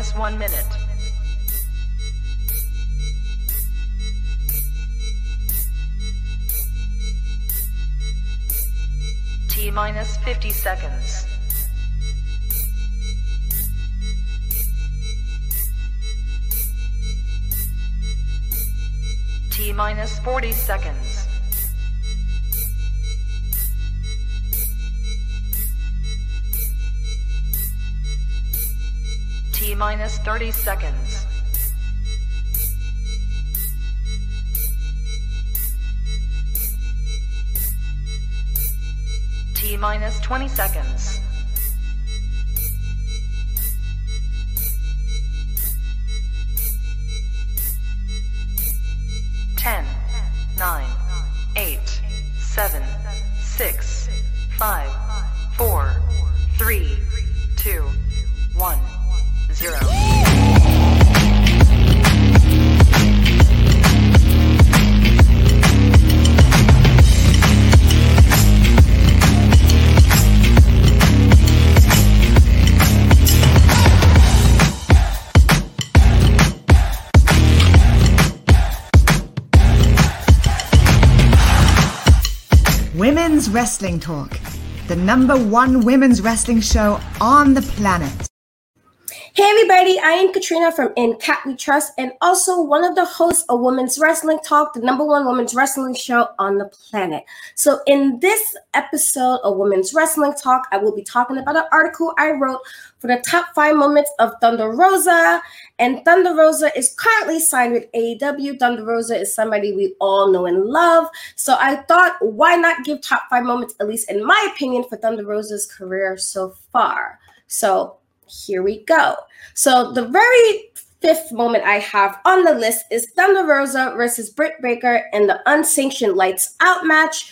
minus 1 minute. T minus 50 seconds. T minus 40 seconds. T minus 30 seconds. T minus 20 seconds. Ten, 9, 8, 7, 6, 5, 4, 3, 2, 1, 0. Women's Wrestling Talk, the #1 women's wrestling show on the planet. Hey everybody, I am Katrina from In Cat We Trust and also one of the hosts of Women's Wrestling Talk, the #1 women's wrestling show on the planet. So in this episode of Women's Wrestling Talk, I will be talking about an article I wrote for the top 5 moments of Thunder Rosa. And Thunder Rosa is currently signed with AEW. Thunder Rosa is somebody we all know and love. So I thought, why not give top 5 moments, at least in my opinion, for Thunder Rosa's career so far. So here we go. So the very 5th moment I have on the list is Thunder Rosa versus Britt Baker in the unsanctioned Lights Out match.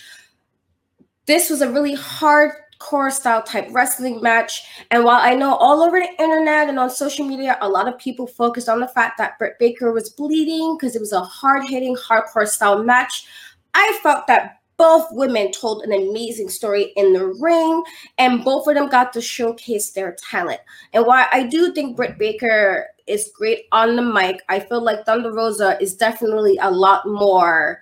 This was a really hardcore style type wrestling match. And while I know all over the internet and on social media, a lot of people focused on the fact that Britt Baker was bleeding because it was a hard-hitting, hardcore style match, I felt that both women told an amazing story in the ring, and both of them got to showcase their talent. And while I do think Britt Baker is great on the mic, I feel like Thunder Rosa is definitely a lot more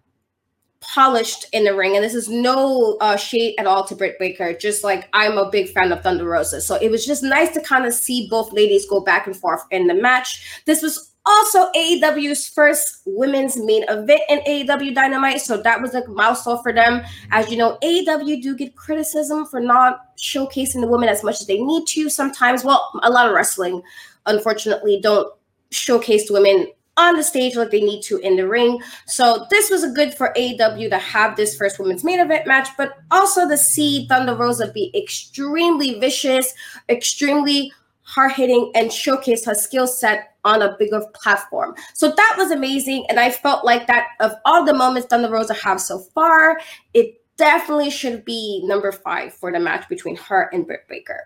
polished in the ring. And this is no shade at all to Britt Baker, just like I'm a big fan of Thunder Rosa. So it was just nice to kind of see both ladies go back and forth in the match. This was also AEW's first women's main event in AEW Dynamite, so that was a milestone for them. As you know, AEW do get criticism for not showcasing the women as much as they need to sometimes. Well, a lot of wrestling, unfortunately, don't showcase the women on the stage like they need to in the ring. So this was a good for AEW to have this first women's main event match, but also to see Thunder Rosa be extremely vicious, extremely hard-hitting, and showcase her skill set on a bigger platform. So that was amazing, and I felt like that of all the moments Thunder Rosa have so far, it definitely should be number 5 for the match between her and Britt Baker.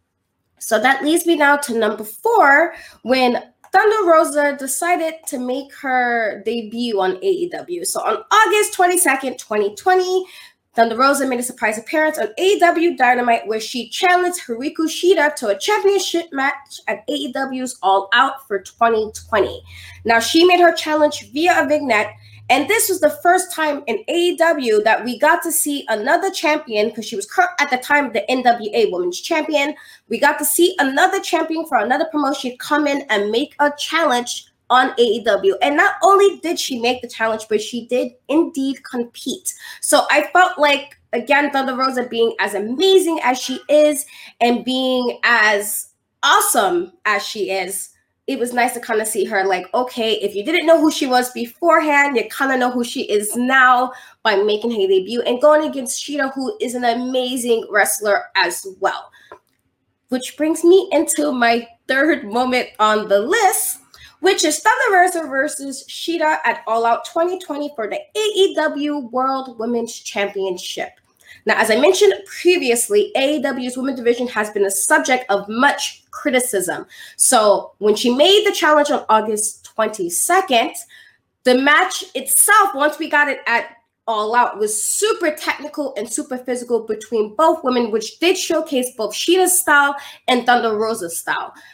So that leads me now to number 4, when Thunder Rosa decided to make her debut on AEW. So on August 22nd, 2020, Thunder Rosa made a surprise appearance on AEW Dynamite where she challenged Hikaru Shida to a championship match at AEW's All Out for 2020. Now, she made her challenge via a vignette, and this was the first time in AEW that we got to see another champion, because she was at the time the NWA Women's Champion. We got to see another champion for another promotion come in and make a challenge on AEW. And not only did she make the challenge, but she did indeed compete. So I felt like, again, Thunder Rosa being as amazing as she is and being as awesome as she is, it was nice to kind of see her like, okay, if you didn't know who she was beforehand, you kind of know who she is now by making her debut and going against Shida, who is an amazing wrestler as well. Which brings me into my 3rd moment on the list, which is Thunder Rosa versus Shida at All Out 2020 for the AEW World Women's Championship. Now, as I mentioned previously, AEW's women's division has been the subject of much criticism. So when she made the challenge on August 22nd, the match itself, once we got it at All Out, was super technical and super physical between both women, which did showcase both Shida's style and Thunder Rosa's style.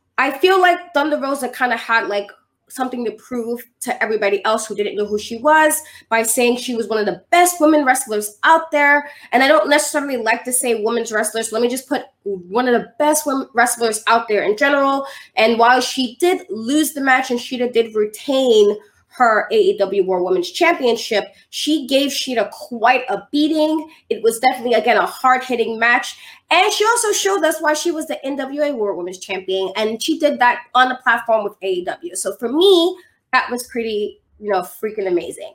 I feel like Thunder Rosa kind of had like something to prove to everybody else who didn't know who she was by saying she was one of the best women wrestlers out there. And I don't necessarily like to say women's wrestlers. Let me just put one of the best women wrestlers out there in general. And while she did lose the match and Shida did retain her AEW World Women's Championship, she gave Shida quite a beating. It was definitely, again, a hard-hitting match. And she also showed us why she was the NWA World Women's Champion. And she did that on the platform with AEW. So for me, that was pretty, freaking amazing.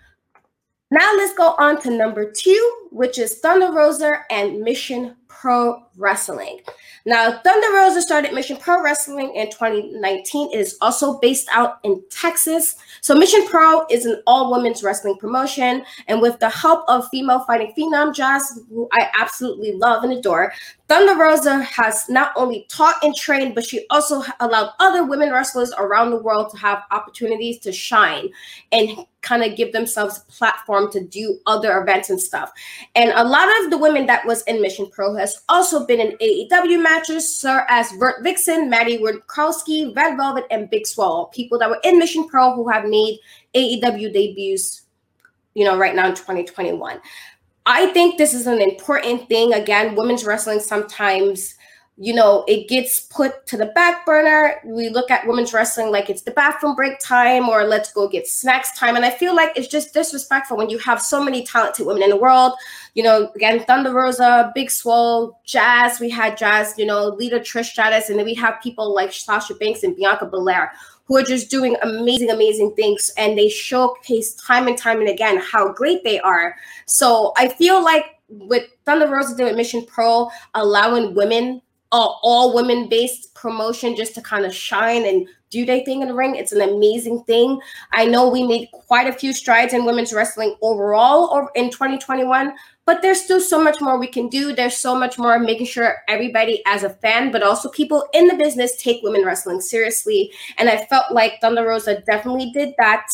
Now let's go on to number 2, which is Thunder Rosa and Mission Pro Wrestling. Now, Thunder Rosa started Mission Pro Wrestling in 2019. It is also based out in Texas. So Mission Pro is an all-women's wrestling promotion. And with the help of female fighting phenom Jazz, who I absolutely love and adore, Thunder Rosa has not only taught and trained, but she also allowed other women wrestlers around the world to have opportunities to shine and kind of give themselves a platform to do other events and stuff. And a lot of the women that was in Mission Pro has also been in AEW matches, as Vert Vixen, Maddie Wardkowski, Red Velvet, and Big Swole, people that were in Mission Pro who have made AEW debuts, right now in 2021. I think this is an important thing. Again, women's wrestling sometimes, it gets put to the back burner. We look at women's wrestling like it's the bathroom break time or let's go get snacks time. And I feel like it's just disrespectful when you have so many talented women in the world. Again, Thunder Rosa, Big Swole, Jazz. We had Jazz, leader Trish Stratus. And then we have people like Sasha Banks and Bianca Belair who are just doing amazing, amazing things. And they showcase time and time and again how great they are. So I feel like with Thunder Rosa doing Mission Pro, allowing women, all women-based promotion just to kind of shine and do their thing in the ring, it's an amazing thing. I know we made quite a few strides in women's wrestling overall in 2021, but there's still so much more we can do. There's so much more making sure everybody as a fan, but also people in the business take women wrestling seriously. And I felt like Thunder Rosa definitely did that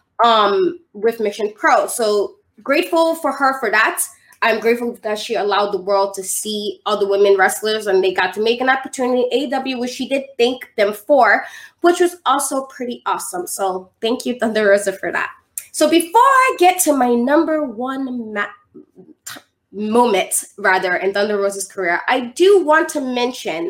with Mission Pro. So grateful for her for that. I'm grateful that she allowed the world to see other women wrestlers and they got to make an opportunity in AEW, which she did thank them for, which was also pretty awesome. So thank you, Thunder Rosa, for that. So before I get to my number one moment in Thunder Rosa's career, I do want to mention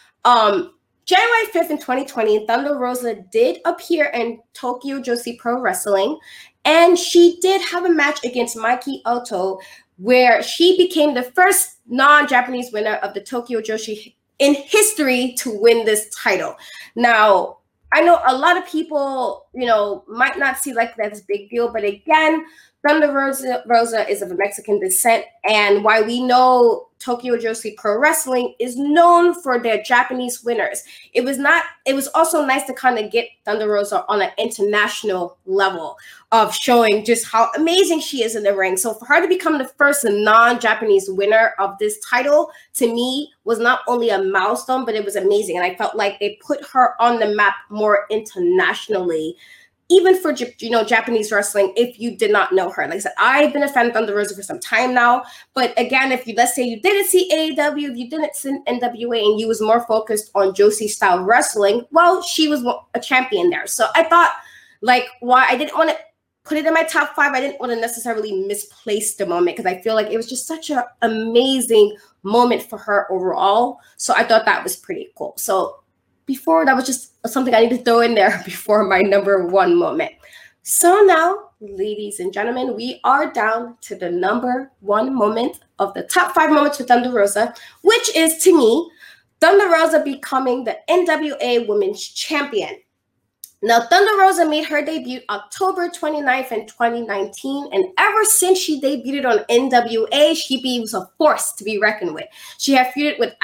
January 5th in 2020, Thunder Rosa did appear in Tokyo Joshi Pro Wrestling, and she did have a match against Miki Ito, where she became the first non-Japanese winner of the Tokyo Joshi in history to win this title. Now, I know a lot of people, might not see like that's a big deal, but again, Thunder Rosa is of Mexican descent, and while we know Tokyo Joshi Pro Wrestling is known for their Japanese winners, it was also nice to kind of get Thunder Rosa on an international level of showing just how amazing she is in the ring. So for her to become the first non-Japanese winner of this title, to me, was not only a milestone, but it was amazing. And I felt like they put her on the map more internationally, even for, Japanese wrestling, if you did not know her. Like I said, I've been a fan of Thunder Rosa for some time now. But again, let's say you didn't see AEW, if you didn't see NWA, and you was more focused on Joshi style wrestling, well, she was a champion there. So I thought, why I didn't want to put it in my top 5, I didn't want to necessarily misplace the moment because I feel like it was just such an amazing moment for her overall. So I thought that was pretty cool. So that was just something I need to throw in there before my number one moment. So now, ladies and gentlemen, we are down to the number one moment of the top 5 moments for Thunder Rosa, which is, to me, Thunder Rosa becoming the NWA Women's Champion. Now, Thunder Rosa made her debut October 29th in 2019, and ever since she debuted on NWA, she was a force to be reckoned with. She had feuded with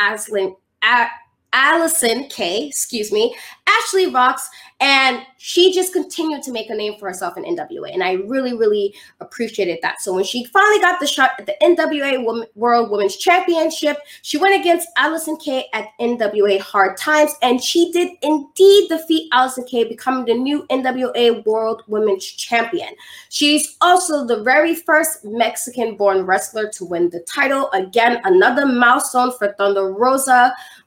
Allison Kay, Ashley Rocks, and she just continued to make a name for herself in NWA, and I really, really appreciated that. So when she finally got the shot at the NWA World Women's Championship, she went against Allison Kay at NWA Hard Times, and she did indeed defeat Allison Kay, becoming the new NWA World Women's Champion. She's also the very first Mexican-born wrestler to win the title. Again, another milestone for Thunder Rosa, another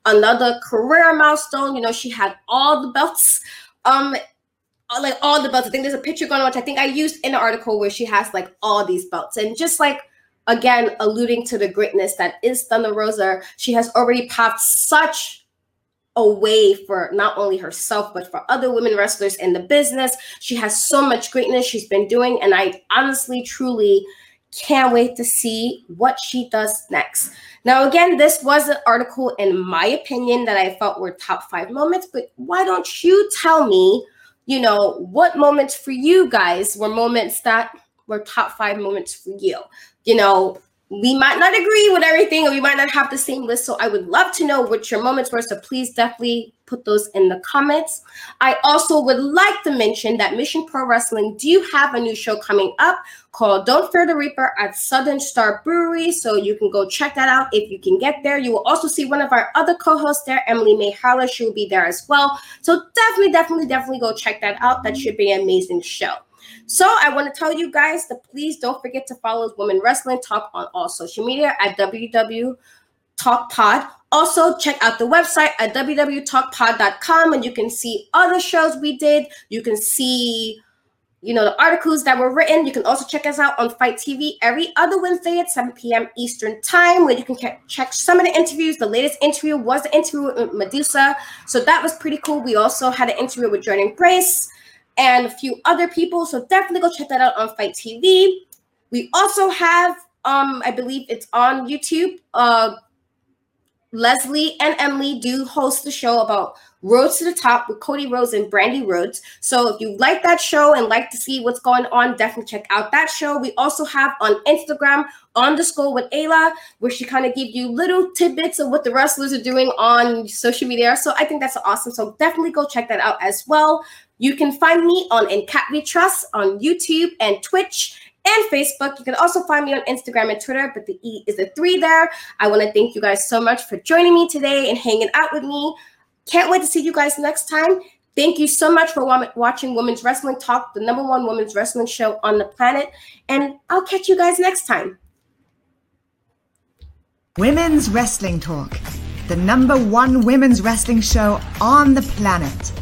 a career milestone. You know, she had all the belts. Like all the belts. I think there's a picture going on, which I think I used in the article, where she has like all these belts. And just like, again, alluding to the greatness that is Thunder Rosa, she has already paved such a way for not only herself, but for other women wrestlers in the business. She has so much greatness she's been doing. And I honestly, truly can't wait to see what she does next. Now, again, this was an article, in my opinion, that I felt were top 5 moments. But why don't you tell me, you know, what moments for you guys were moments that were top 5 moments for you? You know, we might not agree with everything, or we might not have the same list. So I would love to know what your moments were. So please definitely put those in the comments. I also would like to mention that Mission Pro Wrestling do have a new show coming up called Don't Fear the Reaper at Southern Star Brewery. So you can go check that out if you can get there. You will also see one of our other co-hosts there, Emily May Harler. She will be there as well. So definitely go check that out. That should be an amazing show. So I want to tell you guys to please don't forget to follow Women Wrestling Talk on all social media at www.talkpod. Also, check out the website at www.talkpod.com, and you can see other shows we did. You can see, you know, the articles that were written. You can also check us out on Fight TV every other Wednesday at 7 p.m. Eastern Time, where you can check some of the interviews. The latest interview was the interview with Medusa, so that was pretty cool. We also had an interview with Jordan Grace and a few other people, so definitely go check that out on Fight TV. We also have, I believe it's on YouTube, Leslie and Emily do host the show about Roads to the Top with Cody Rhodes and Brandy Rhodes. So if you like that show and like to see what's going on, definitely check out that show. We also have on Instagram, _with Ayla, where she kind of gives you little tidbits of what the wrestlers are doing on social media. So I think that's awesome. So definitely go check that out as well. You can find me on In Cat We Trust on YouTube and Twitch and Facebook. You can also find me on Instagram and Twitter, but the E is a 3 there. I want to thank you guys so much for joining me today and hanging out with me. Can't wait to see you guys next time. Thank you so much for watching Women's Wrestling Talk, the #1 women's wrestling show on the planet. And I'll catch you guys next time. Women's Wrestling Talk, the #1 women's wrestling show on the planet.